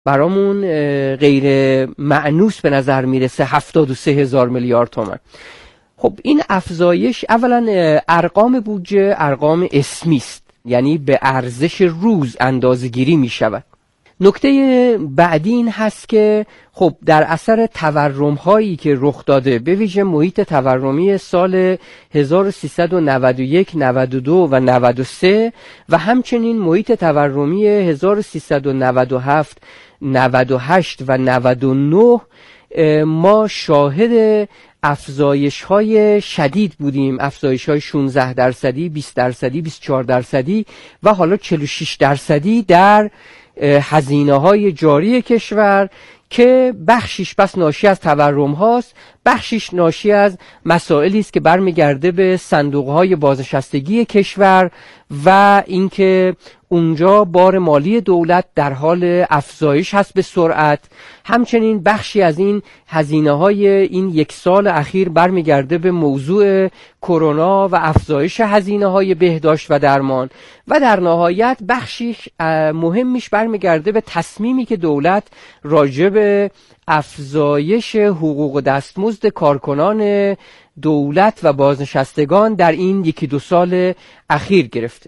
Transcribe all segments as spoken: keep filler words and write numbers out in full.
برامون غیر مأنوس به نظر میرسه هفتاد و سه هزار میلیارد تومان. خب این افزایش اولا ارقام بودجه ارقام اسمی است، یعنی به ارزش روز اندازه‌گیری می شود. نکته بعدی این هست که خب در اثر تورم هایی که رخ داده، به ویژه محیط تورمی سال هزار و سیصد و نود و یک، نود و دو و نود و سه و همچنین محیط تورمی هزار و سیصد و نود و هفت، نود و هشت و نود و نه، ما شاهد افزایش های شدید بودیم، افزایش های شانزده درصدی، بیست درصدی، بیست و چهار درصدی و حالا چهل و شش درصدی در هزینه های جاری کشور که بخشیش بس ناشی از تورم هاست، بخشیش ناشی از مسائلی است که برمیگرده به صندوق های بازنشستگی کشور و اینکه اونجا بار مالی دولت در حال افزایش هست به سرعت. همچنین بخشی از این هزینه های این یک سال اخیر برمیگرده به موضوع کرونا و افزایش هزینه های بهداشت و درمان و در نهایت بخشی مهمیش برمیگرده به تصمیمی که دولت راجع به افزایش حقوق و دستمزد کارکنان دولت و بازنشستگان در این یکی دو سال اخیر گرفته.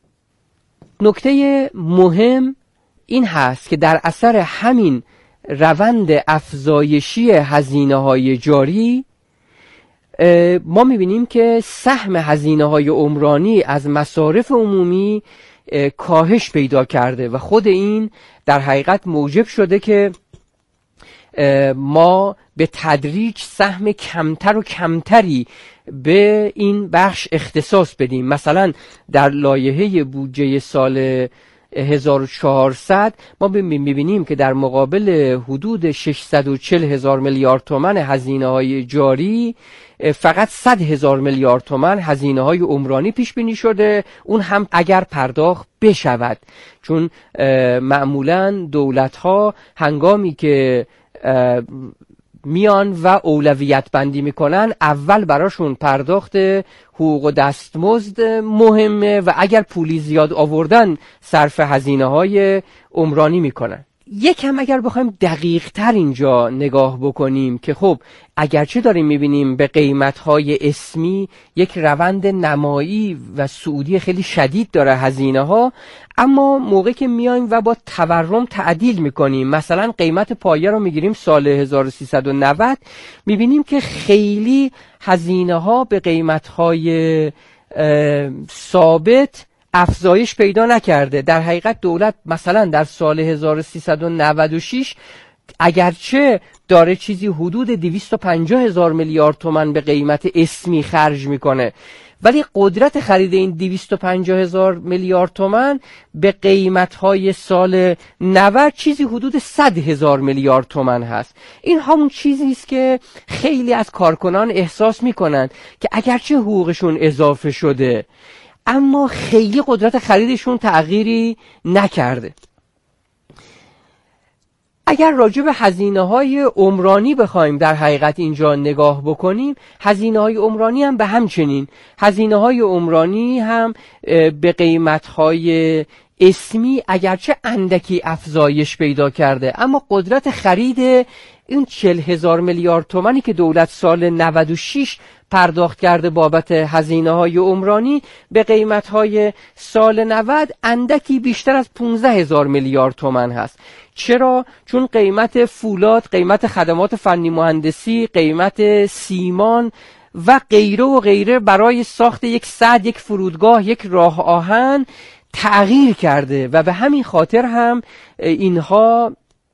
نکته مهم این هست که در اثر همین روند افزایشی هزینه‌های جاری ما می‌بینیم که سهم هزینه‌های عمرانی از مصارف عمومی کاهش پیدا کرده و خود این در حقیقت موجب شده که ما به تدریج سهم کمتر و کمتری به این بخش اختصاص بدیم. مثلا در لایحه بودجه سال هزار و چهارصد ما می‌بینیم که در مقابل حدود ششصد و چهل هزار میلیارد تومان هزینه‌های جاری فقط صد هزار میلیارد تومان هزینه‌های عمرانی پیش بینی شده، اون هم اگر پرداخت بشود، چون معمولاً دولت‌ها هنگامی که میان و اولویت بندی میکنن اول براشون پرداخت حقوق و دستمزد مهمه و اگر پولی زیاد آوردن صرف هزینه های عمرانی میکنن. یکم اگر بخوایم دقیق تر اینجا نگاه بکنیم که خب اگرچه داریم میبینیم به قیمت‌های اسمی یک روند نمایی و صعودی خیلی شدید داره هزینه ها، اما موقعی که میایم و با تورم تعدیل میکنیم، مثلا قیمت پایه رو میگیریم سال هزار و سیصد و نود، میبینیم که خیلی هزینه ها به قیمت‌های ثابت افزایش پیدا نکرده. در حقیقت دولت مثلا در سال هزار و سیصد و نود و شش اگرچه داره چیزی حدود دویست و پنجاه هزار میلیارد تومان به قیمت اسمی خرج میکنه، ولی قدرت خرید این دویست و پنجاه هزار میلیارد تومان به قیمت‌های سال نود چیزی حدود صد هزار میلیارد تومان هست. این همون چیزی است که خیلی از کارکنان احساس میکنن که اگرچه حقوقشون اضافه شده اما خیلی قدرت خریدشون تغییری نکرده. اگر راجع به هزینه‌های عمرانی بخوایم در حقیقت اینجا نگاه بکنیم، هزینه‌های عمرانی هم به همچنین، هزینه‌های عمرانی هم به قیمت‌های اسمی اگرچه اندکی افزایش پیدا کرده، اما قدرت خرید این چهل هزار میلیارد تومانی که دولت سال نود و شش پرداخت کرده بابت هزینه‌های عمرانی به قیمت‌های سال نود اندکی بیشتر از پانزده هزار میلیارد تومان هست. چرا؟ چون قیمت فولاد، قیمت خدمات فنی مهندسی، قیمت سیمان و غیره و غیره برای ساخت یک سد، یک فرودگاه، یک راه آهن تغییر کرده و به همین خاطر هم اینها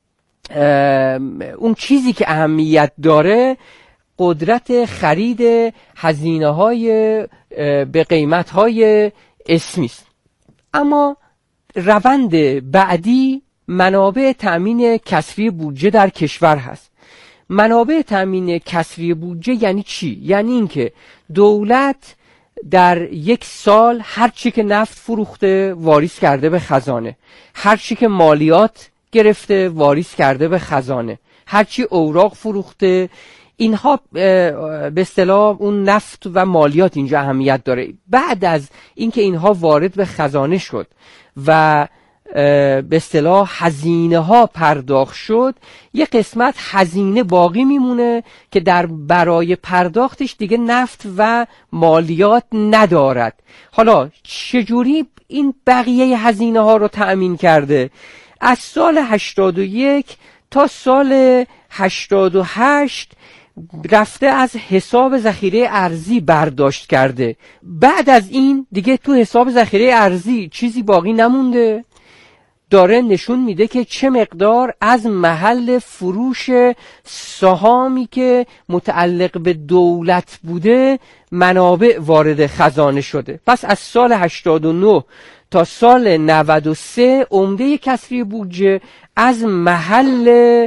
اون چیزی که اهمیت داره قدرت خرید هزینه‌های به قیمت‌های اسمی است. اما روند بعدی منابع تأمین کسری بودجه در کشور هست. منابع تأمین کسری بودجه یعنی چی؟ یعنی اینکه دولت در یک سال هر چی که نفت فروخته واریز کرده به خزانه، هر چی که مالیات گرفته واریز کرده به خزانه، هر چی اوراق فروخته، اینها به اصطلاح اون نفت و مالیات اینجا اهمیت داره. بعد از اینکه اینها وارد به خزانه شد و به اصطلاح هزینه ها پرداخت شد، یه قسمت هزینه باقی میمونه که در برای پرداختش دیگه نفت و مالیات ندارد. حالا چجوری این بقیه هزینه ها رو تأمین کرده؟ از سال هشتاد و یک تا سال هشتاد و هشت رفته از حساب ذخیره ارزی برداشت کرده. بعد از این دیگه تو حساب ذخیره ارزی چیزی باقی نمونده. داره نشون میده که چه مقدار از محل فروش سهامی که متعلق به دولت بوده منابع وارد خزانه شده. پس از سال هشتاد و نه تا سال نود و سه عمده کسری بودجه از محل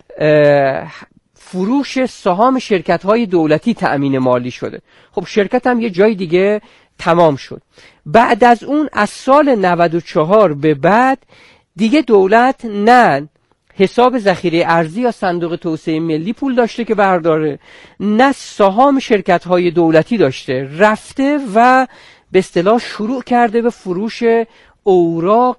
فروش سهام شرکت‌های دولتی تأمین مالی شده. خب شرکت هم یه جای دیگه تمام شد. بعد از اون از سال نود و چهار به بعد دیگه دولت نه حساب ذخیره ارزی یا صندوق توسعه ملی پول داشته که برداره، نه سهام شرکت‌های دولتی داشته، رفته و به اصطلاح شروع کرده به فروش اوراق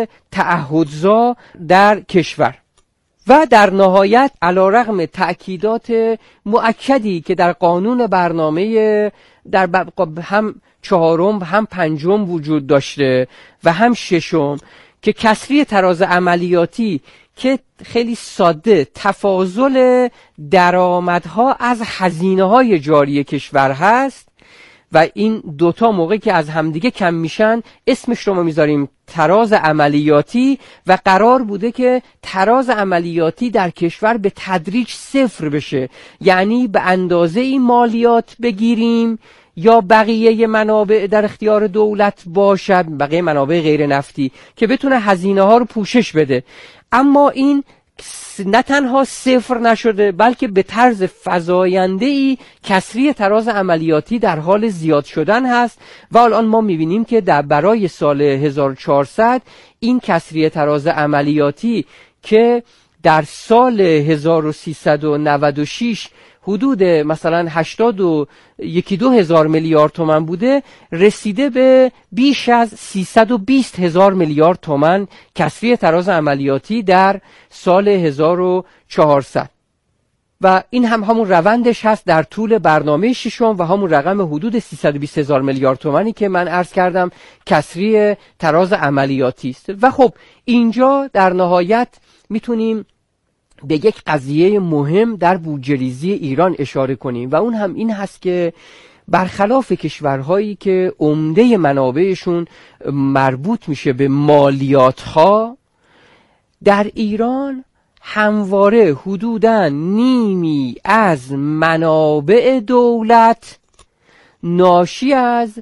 تعهدزا در کشور. و در نهایت علیرغم تأکیدات مؤکدی که در قانون برنامه در هم چهارم هم پنجم وجود داشته و هم ششم که کسری تراز عملیاتی که خیلی ساده تفاضل درآمدها از هزینه‌های جاری کشور هست و این دوتا موقعی که از همدیگه کم میشن اسمش رو ما میذاریم تراز عملیاتی و قرار بوده که تراز عملیاتی در کشور به تدریج صفر بشه، یعنی به اندازه این مالیات بگیریم یا بقیه منابع در اختیار دولت باشد، بقیه منابع غیر نفتی که بتونه هزینه ها رو پوشش بده. اما این نه تنها صفر نشده بلکه به طرز فزاینده‌ای کسری تراز عملیاتی در حال زیاد شدن هست و الان ما می‌بینیم که در برای سال هزار و چهارصد این کسری تراز عملیاتی که در سال هزار و سیصد و نود و شش حدود مثلا هشتاد و یکی دو هزار میلیارد تومان بوده، رسیده به بیش از سیصد و بیست هزار میلیارد تومان کسری تراز عملیاتی در سال هزار و چهارصد و این هم همون روندش هست در طول برنامه ششم و همون رقم حدود سیصد و بیست هزار میلیارد تومانی که من عرض کردم کسری تراز عملیاتی است. و خب اینجا در نهایت میتونیم به یک قضیه مهم در بودجه‌ریزی ایران اشاره کنیم و اون هم این هست که برخلاف کشورهایی که عمده منابعشون مربوط میشه به مالیات ها، در ایران همواره حدوداً نیمی از منابع دولت ناشی از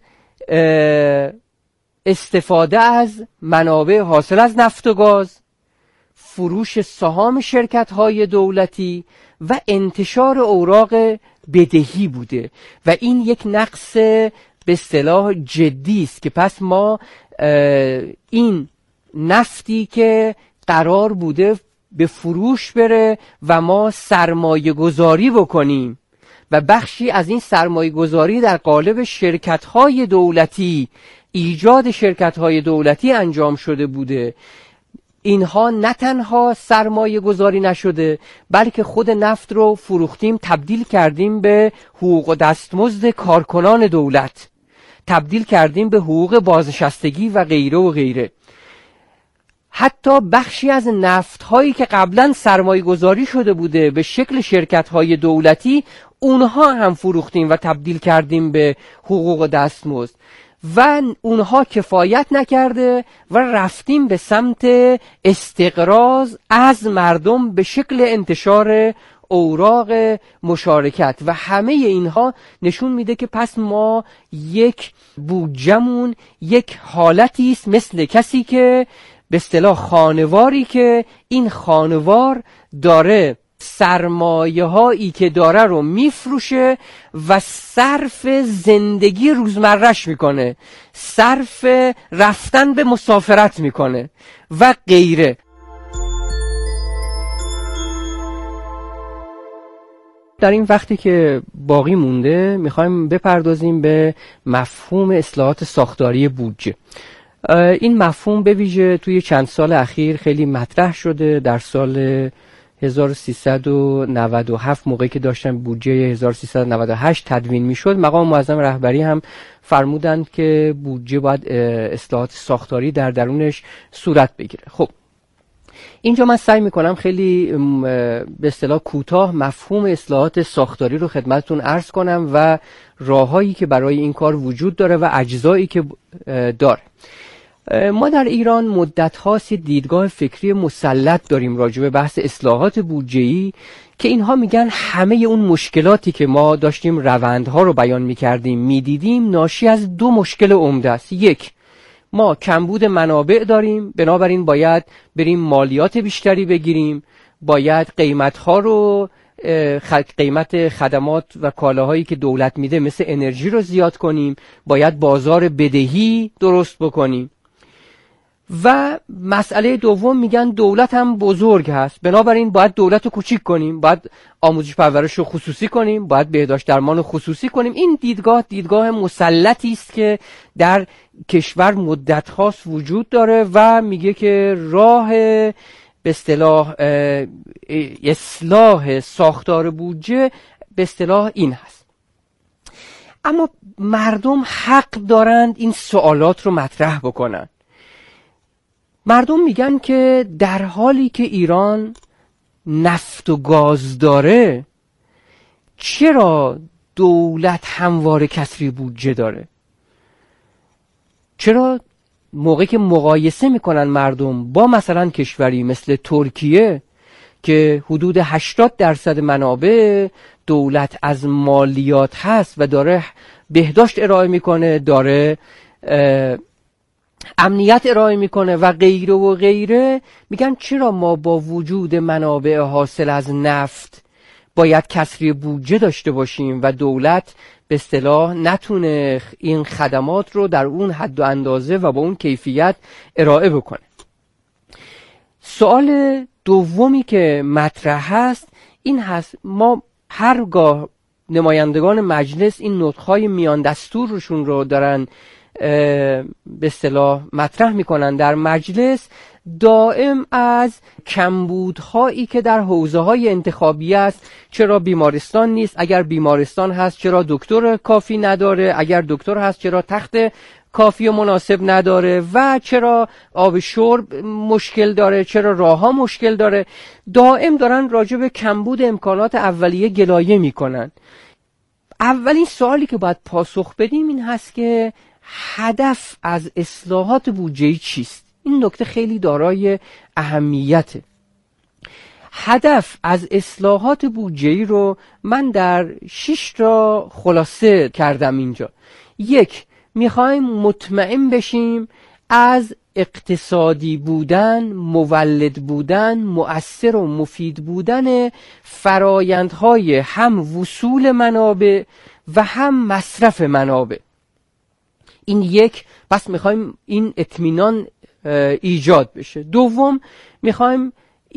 استفاده از منابع حاصل از نفت و گاز، فروش سهام شرکت‌های دولتی و انتشار اوراق بدهی بوده و این یک نقص به اصطلاح جدی است که پس ما این نفتی که قرار بوده به فروش بره و ما سرمایه گذاری بکنیم و بخشی از این سرمایه گذاری در قالب شرکت‌های دولتی، ایجاد شرکت‌های دولتی انجام شده بوده، اینها نه تنها سرمایه گذاری نشده بلکه خود نفت رو فروختیم تبدیل کردیم به حقوق و دستمزد کارکنان دولت، تبدیل کردیم به حقوق بازنشستگی و غیره و غیره. حتی بخشی از نفت هایی که قبلا سرمایه گذاری شده بوده به شکل شرکت های دولتی اونها هم فروختیم و تبدیل کردیم به حقوق و دستمزد و اونها کفایت نکرده و رفتیم به سمت استقراض از مردم به شکل انتشار اوراق مشارکت و همه اینها نشون میده که پس ما یک بودجمون یک حالتی است مثل کسی که به اصطلاح خانواری که این خانوار داره سرمایه هایی که داره رو میفروشه و صرف زندگی روزمرش میکنه، صرف رفتن به مسافرت میکنه و غیره. در این وقتی که باقی مونده میخوایم بپردازیم به مفهوم اصلاحات ساختاری بودجه. این مفهوم به ویژه توی چند سال اخیر خیلی مطرح شده. در سال هزار و سیصد و نود و هفت موقعی که داشتن بودجه هزار و سیصد و نود و هشت تدوین میشد، مقام معظم رهبری هم فرمودند که بودجه باید اصلاحات ساختاری در درونش صورت بگیره. خب اینجا من سعی میکنم خیلی به اصطلاح کوتاه مفهوم اصلاحات ساختاری رو خدمتتون عرض کنم و راههایی که برای این کار وجود داره و اجزایی که داره. ما در ایران مدت هاست دیدگاه فکری مسلط داریم راجع به بحث اصلاحات بودجه‌ای که اینها میگن همه اون مشکلاتی که ما داشتیم روندها رو بیان میکردیم میدیدیم ناشی از دو مشکل عمده است. یک، ما کمبود منابع داریم، بنابراین باید بریم مالیات بیشتری بگیریم، باید قیمتها رو قیمت خدمات و کالاهایی که دولت میده مثل انرژی رو زیاد کنیم، باید بازار بدهی درست بکنیم. و مسئله دوم میگن دولت هم بزرگ هست، بنابراین باید دولت رو کوچیک کنیم، باید آموزش پرورش رو خصوصی کنیم، باید بهداشت درمان رو خصوصی کنیم. این دیدگاه دیدگاه مسلطی است که در کشور مدت هاست وجود داره و میگه که راه به اصطلاح اصلاح ساختار بودجه به اصطلاح این هست. اما مردم حق دارند این سوالات رو مطرح بکنن. مردم میگن که در حالی که ایران نفت و گاز داره چرا دولت همواره کسری بودجه داره؟ چرا موقعی که مقایسه میکنن مردم با مثلا کشوری مثل ترکیه که حدود هشتاد درصد منابع دولت از مالیات هست و داره بهداشت ارائه میکنه، داره امنیت ارائه میکنه و غیره و غیره، میگن چرا ما با وجود منابع حاصل از نفت باید کسری بودجه داشته باشیم و دولت به اصطلاح نتونه این خدمات رو در اون حد و اندازه و با اون کیفیت ارائه بکنه. سوال دومی که مطرح هست این هست، ما هرگاه نمایندگان مجلس این نطق‌های میان دستور روشون رو دارن به اصطلاح مطرح میکنن در مجلس، دائم از کمبودهایی که در حوزه‌های انتخابی است، چرا بیمارستان نیست، اگر بیمارستان هست چرا دکتر کافی نداره، اگر دکتر هست چرا تخت کافی و مناسب نداره و چرا آب شرب مشکل داره، چرا راهها مشکل داره، دائم دارن راجع به کمبود امکانات اولیه گلایه میکنن. اولین سوالی که باید پاسخ بدیم این هست که هدف از اصلاحات بودجه‌ای چیست؟ این نکته خیلی دارای اهمیته. هدف از اصلاحات بودجه‌ای رو من در شش تا خلاصه کردم اینجا. یک، میخوایم مطمئن بشیم از اقتصادی بودن، مولد بودن، مؤثر و مفید بودن فرایندهای هم وصول منابع و هم مصرف منابع. این یک، پس میخوایم این اطمینان ایجاد بشه. دوم، میخوایم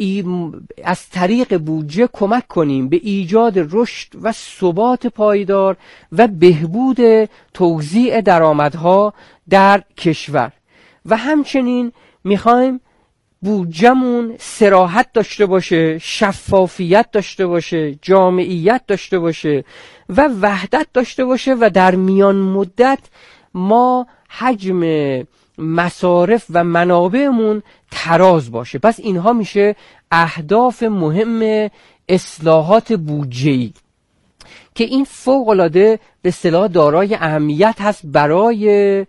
از طریق بودجه کمک کنیم به ایجاد رشد و ثبات پایدار و بهبود توزیع درآمدها در کشور و همچنین میخوایم بودجه‌مون صراحت داشته باشه، شفافیت داشته باشه، جامعیت داشته باشه و وحدت داشته باشه و در میان مدت ما حجم مصارف و منابعمون تراز باشه. پس اینها میشه اهداف مهم اصلاحات بودجه‌ای که این فوق‌العاده به اصطلاح دارای اهمیت هست برای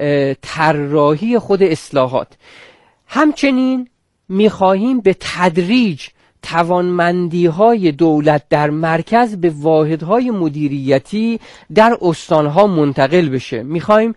طراحی خود اصلاحات. همچنین میخواهیم به تدریج توانمندی‌های دولت در مرکز به واحدهای مدیریتی در استانها منتقل بشه. میخوایم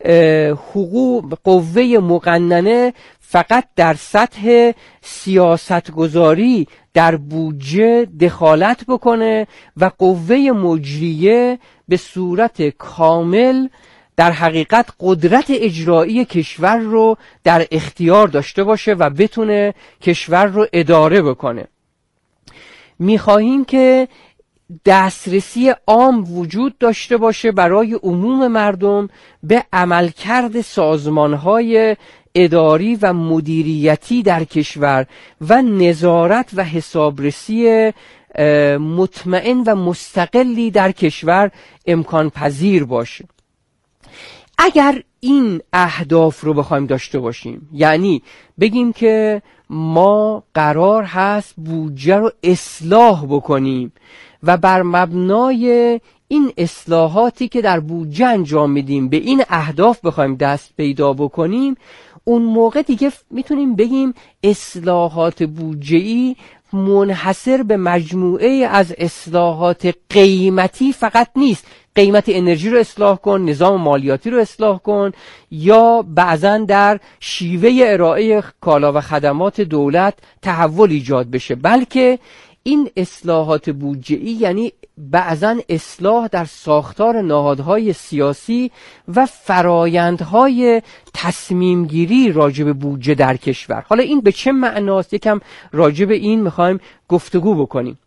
حقوق قوه مقننه فقط در سطح سیاستگذاری در بودجه دخالت بکنه و قوه مجریه به صورت کامل در حقیقت قدرت اجرایی کشور رو در اختیار داشته باشه و بتونه کشور رو اداره بکنه. میخواهیم که دسترسی عام وجود داشته باشه برای عموم مردم به عملکرد سازمان‌های اداری و مدیریتی در کشور و نظارت و حسابرسی مطمئن و مستقلی در کشور امکان پذیر باشه. اگر این اهداف رو بخوایم داشته باشیم، یعنی بگیم که ما قرار هست بودجه رو اصلاح بکنیم و بر مبنای این اصلاحاتی که در بودجه انجام میدیم به این اهداف بخوایم دست پیدا بکنیم، اون موقع دیگه میتونیم بگیم اصلاحات بودجه‌ای منحصر به مجموعه از اصلاحات قیمتی فقط نیست. قیمت انرژی رو اصلاح کن، نظام مالیاتی رو اصلاح کن، یا بعضن در شیوه ارائه کالا و خدمات دولت تحول ایجاد بشه، بلکه این اصلاحات بودجه‌ای یعنی بعضن اصلاح در ساختار نهادهای سیاسی و فرایندهای تصمیم گیری راجع به بودجه در کشور. حالا این به چه معناست؟ یکم راجع به این میخوایم گفتگو بکنیم.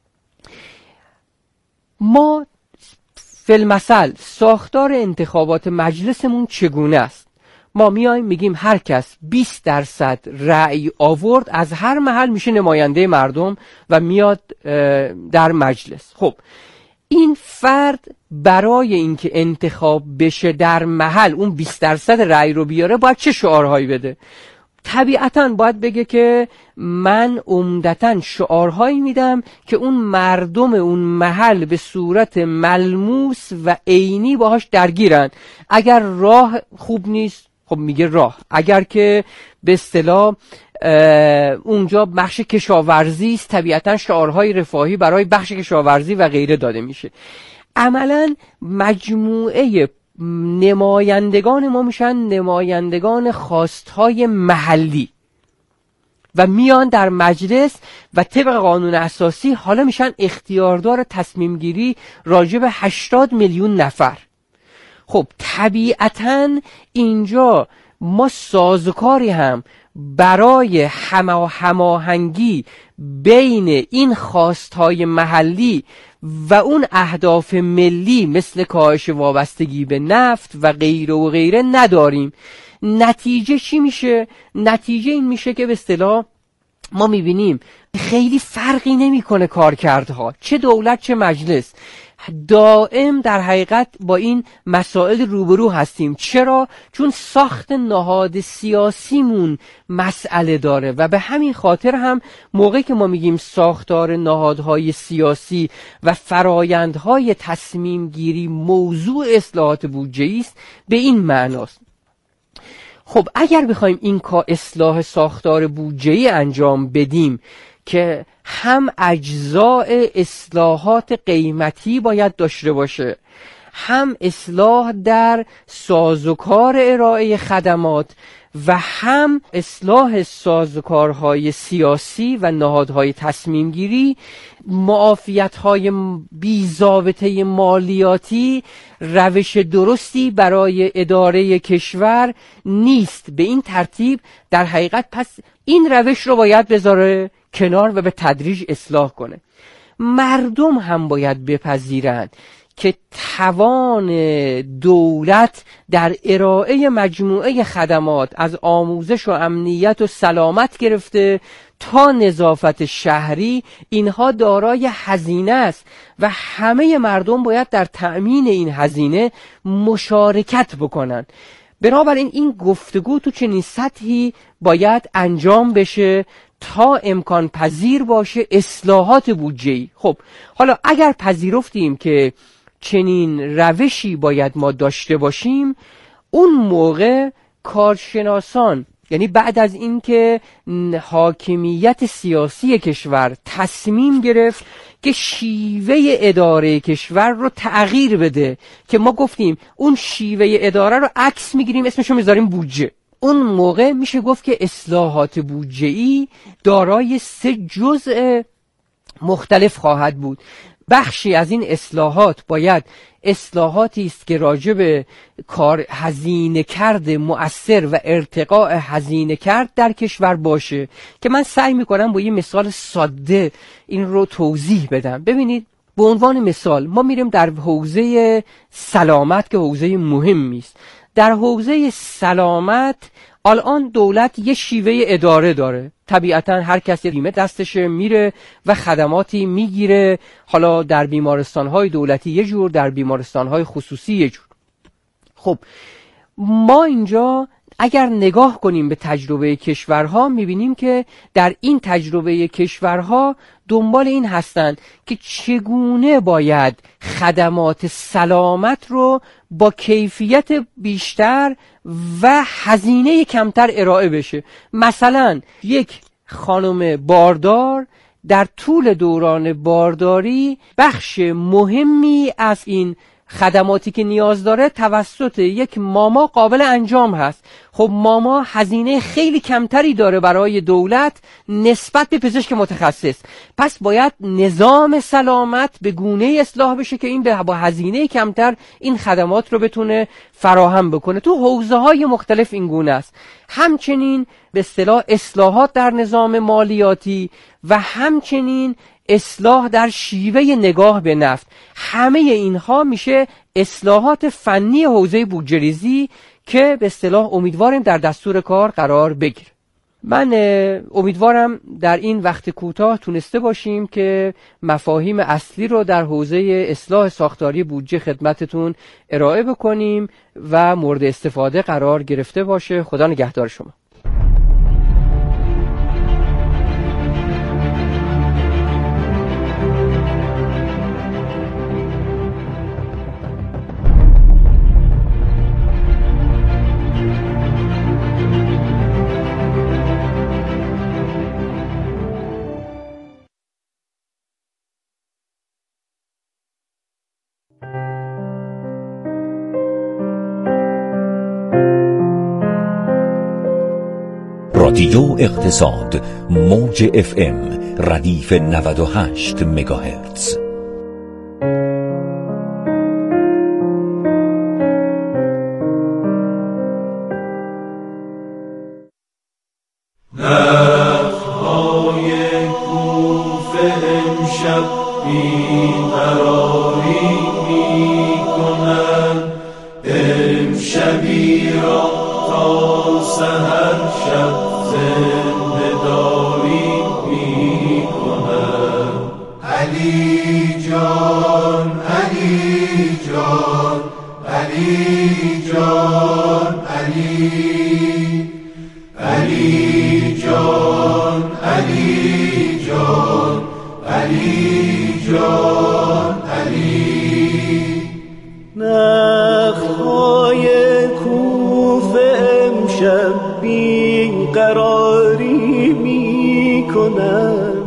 ما فی‌المثل ساختار انتخابات مجلسمون چگونه است؟ ما میایم میگیم هر کس بیست درصد رأی آورد از هر محل میشه نماینده مردم و میاد در مجلس. خب این فرد برای اینکه انتخاب بشه در محل اون بیست درصد رأی رو بیاره باید چه شعارهایی بده؟ طبیعتاً باید بگه که من عمدتاً شعارهایی میدم که اون مردم اون محل به صورت ملموس و عینی باهاش درگیرن. اگر راه خوب نیست خب میگه راه، اگر که به اصطلاح اونجا بخش کشاورزی است طبیعتاً شعارهای رفاهی برای بخش کشاورزی و غیره داده میشه. عملاً مجموعه نمایندگان ما میشن نمایندگان خواستهای محلی و میان در مجلس و طبق قانون اساسی حالا میشن اختیاردار تصمیم گیری راجع به هشتاد میلیون نفر. خب طبیعتاً اینجا ما سازوکاری هم برای هماهنگی بین این خواستهای محلی و اون اهداف ملی مثل کاهش وابستگی به نفت و غیره و غیره نداریم. نتیجه چی میشه؟ نتیجه این میشه که به اصطلاح ما میبینیم خیلی فرقی نمیکنه کارکردها، چه دولت چه مجلس، دائم در حقیقت با این مسائل روبرو هستیم. چرا؟ چون ساخت نهاد سیاسیمون مسئله داره و به همین خاطر هم موقعی که ما میگیم ساختار نهادهای سیاسی و فرایندهای تصمیم گیری موضوع اصلاحات بودجه‌ای است، به این معناست. خب اگر بخوایم این کار اصلاح ساختار بودجه‌ای انجام بدیم که هم اجزاء اصلاحات قیمتی باید داشته باشه، هم اصلاح در سازوکار ارائه خدمات و هم اصلاح سازوکارهای سیاسی و نهادهای تصمیم گیری، معافیت‌های بی‌ضابطه مالیاتی روش درستی برای اداره کشور نیست. به این ترتیب در حقیقت پس این روش رو باید بذاره کنار و به تدریج اصلاح کنه. مردم هم باید بپذیرند که توان دولت در ارائه مجموعه خدمات از آموزش و امنیت و سلامت گرفته تا نظافت شهری اینها دارای هزینه است و همه مردم باید در تأمین این هزینه مشارکت بکنن. بنابراین این گفتگو تو چنین سطحی باید انجام بشه تا امکان پذیر باشه اصلاحات بودجه‌ای. خب حالا اگر پذیرفتیم که چنین روشی باید ما داشته باشیم، اون موقع کارشناسان، یعنی بعد از اینکه حاکمیت سیاسی کشور تصمیم گرفت که شیوه اداره کشور رو تغییر بده، که ما گفتیم اون شیوه اداره رو عکس میگیریم اسمشو میذاریم بودجه، اون موقع میشه گفت که اصلاحات بودجه‌ای دارای سه جزء مختلف خواهد بود. بخشی از این اصلاحات باید اصلاحاتی است که راجع به کار هزینه کرد مؤثر و ارتقاء هزینه کرد در کشور باشه، که من سعی میکنم با یه مثال ساده این رو توضیح بدم. ببینید به عنوان مثال ما میریم در حوزه سلامت که حوزه مهمی است. در حوزه سلامت الان دولت یه شیوه اداره داره، طبیعتا هر کسی بیمه دستشه میره و خدماتی میگیره، حالا در بیمارستانهای دولتی یه جور، در بیمارستانهای خصوصی یه جور. خب ما اینجا اگر نگاه کنیم به تجربه کشورها میبینیم که در این تجربه کشورها دنبال این هستند که چگونه باید خدمات سلامت رو با کیفیت بیشتر و هزینه کمتر ارائه بشه. مثلا یک خانم باردار در طول دوران بارداری بخش مهمی از این خدماتی که نیاز داره توسط یک ماما قابل انجام هست. خب ماما هزینه خیلی کمتری داره برای دولت نسبت به پزشک متخصص، پس باید نظام سلامت به گونه اصلاح بشه که این با هزینه کمتر این خدمات رو بتونه فراهم بکنه. تو حوزه های مختلف این گونه است. همچنین به اصطلاح اصلاحات در نظام مالیاتی و همچنین اصلاح در شیوه نگاه به نفت، همه اینها میشه اصلاحات فنی حوزه بودجه‌ریزی که به اصطلاح امیدواریم در دستور کار قرار بگیره. من امیدوارم در این وقت کوتاه تونسته باشیم که مفاهیم اصلی رو در حوزه اصلاح ساختاری بودجه خدمتتون ارائه بکنیم و مورد استفاده قرار گرفته باشه. خدا نگهدار شما. رادیو اقتصاد موج اف ام ردیف نود و هشت مگاهرتز. نخهای کوفه امشب بیقراری می کنند، امشبی را تا سحر شب زنده داری می کنند. علی جان علی جان علی جان علی علی جان علی جان علی جان علی. نخهای کوفه امشب بیقراری می کنم،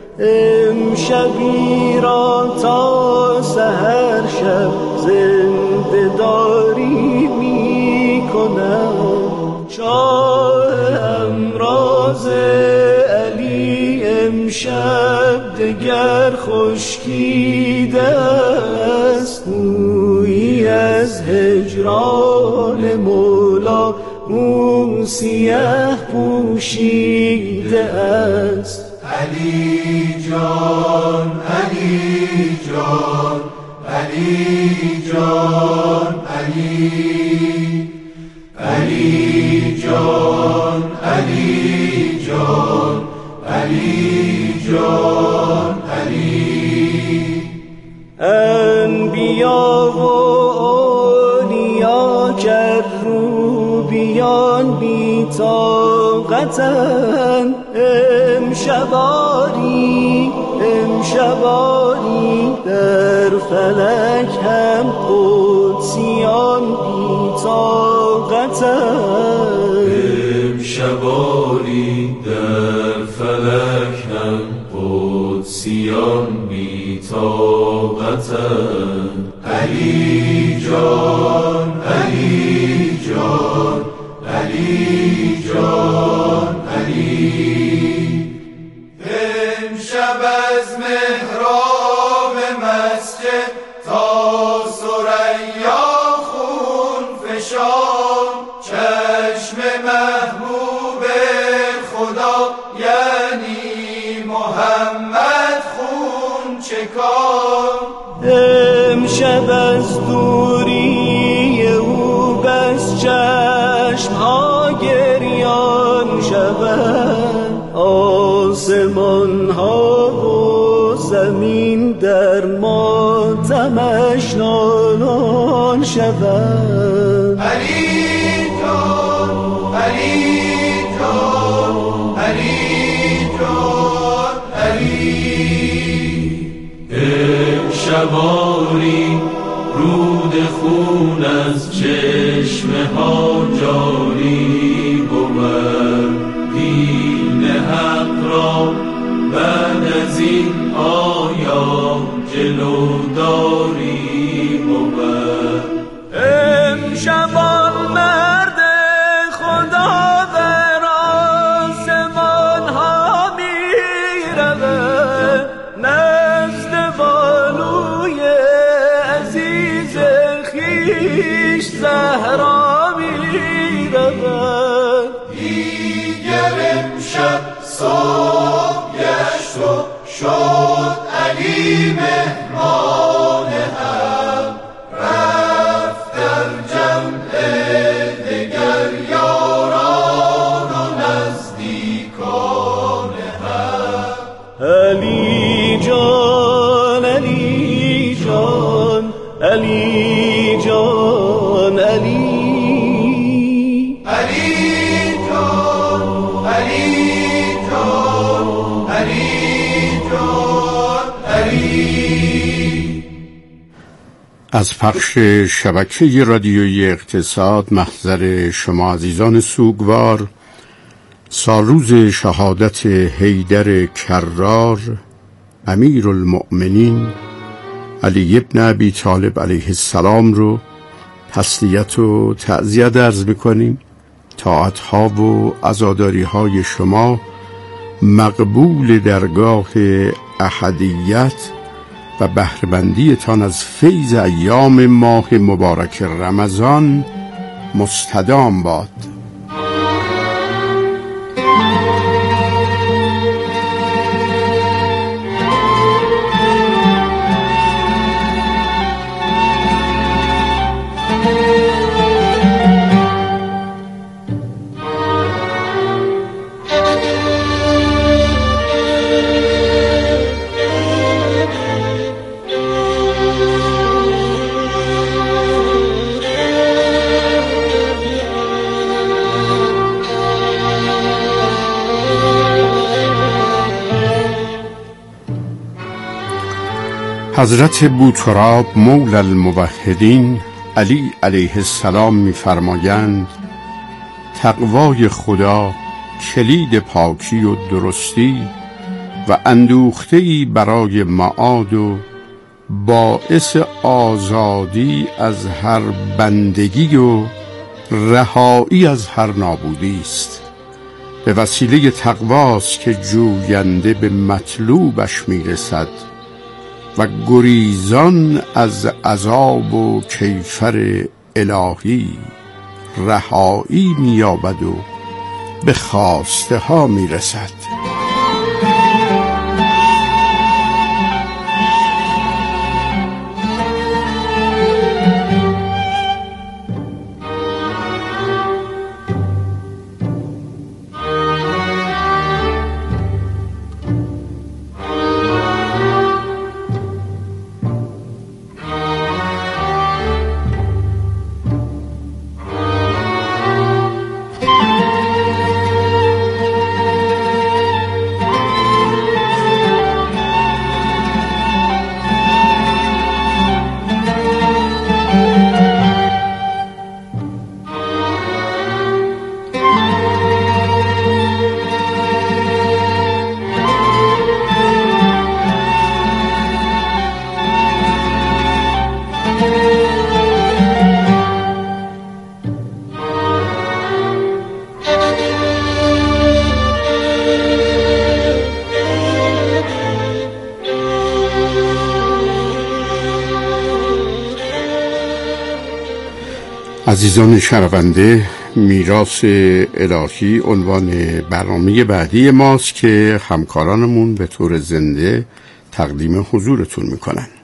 امشبی را تا سحر شب زنده داری می کنم. شاهم راز علی امشب دگر خشکیده است، گویی از هجران مولا مو سیه پوشیده است. علی جان علی جان علی جان علی علی جان علی جان علی جان علی. انبیا و اولیا کروبیان بی طاقتن، امشباری امشباری در فلک هم قدسیان بی طاقتن، امشباری در فلک هم قدسیان بی طاقتن. علی جان علی جان علی جان علی. امشب از محراب مسجد تا ثریا خون فشان، چشم محبوب خدا یعنی محمد خون چکان. بس دوری او بس چشم ها گریان شود، آسمان ها و زمین در ماتمش نالان شود. علی جان علی جان علی جان علی، امشباری رود خون از چشمه ها جاری بود، دین حق را بعد از این آیا جلوداری بود. امشبان مرد خدا در آسمان ها می رود، نزد بانوی عزیز خویش زهرا می رود. دیگر امشب صبح گشت و شد علی مهمان هم، رفت در جمع دگر یاران و نزدیکان هم. علی جان علی جان علی جان علی، علی جان علی جان علی جان علی. از پخش شبکه رادیویی اقتصاد محضر شما عزیزان سوگوار، سالروز شهادت حیدر کرار امیر المؤمنین علی ابن ابی طالب علیه السلام رو تسلیت و تعزیت عرض میکنیم. طاعتها و عزاداری های شما مقبول درگاه احدیت و بهره‌مندی تان از فیض ایام ماه مبارک رمضان مستدام باد. حضرت بوتراب مولا الموحدین علی علیه السلام می‌فرمایند تقوای خدا کلید پاکی و درستی و اندوخته‌ای برای معاد و باعث آزادی از هر بندگی و رهایی از هر نابودی است. به وسیله تقواست که جوینده به مطلوبش میرسد و گریزان از عذاب و کیفر الهی رهایی می‌یابد و به خواسته ها میرسد. عزیزان شنونده، میراث الهی عنوان برنامه بعدی ماست که همکارانمون به طور زنده تقدیم حضورتون میکنن.